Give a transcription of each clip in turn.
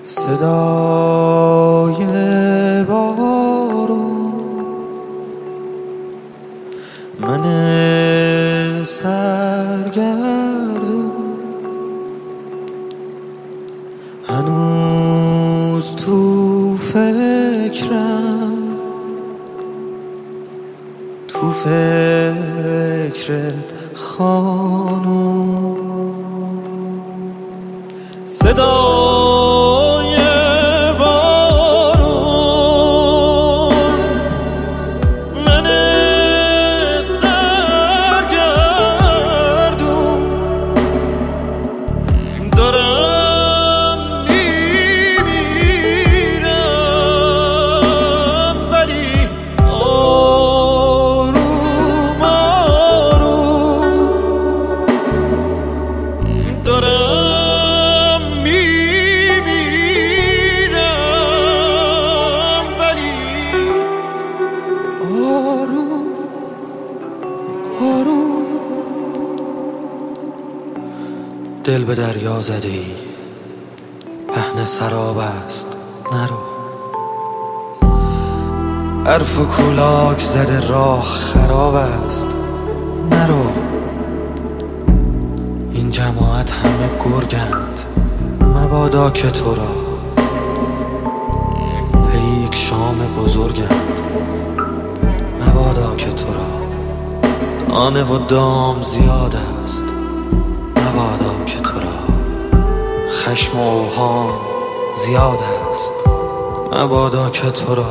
صدای بارون، من سرگردون هنوز تو فکرم، تو فکرت خانوم. صدای بارون، من سرگردون دارم میمیرم، ولی آروم آروم دارم دل به دریا زدی، پهن سراب است نرو. حرف و کولاک زده راه خراب است نرو. این جماعت همه گرگند، مبادا که تو را پی یک شام بزرگند، مبادا که تو را دانه و دام زیاد است، مبادا که تو را خشم و اوهام زیاد است، مبادا که تو را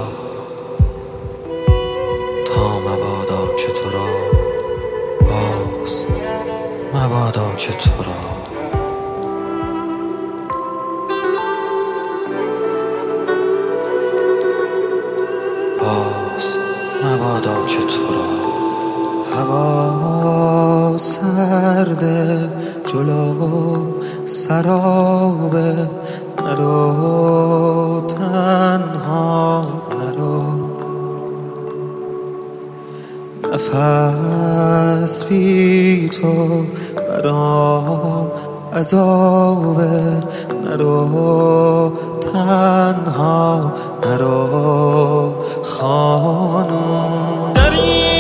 مبادا که تو را باز، مبادا که تو را باز، مبادا که تو را. هوا سرده جلو سرابه، نرو تنها نرو. نفس بی تو برام عذابه، نرو تنها نرو خانوم.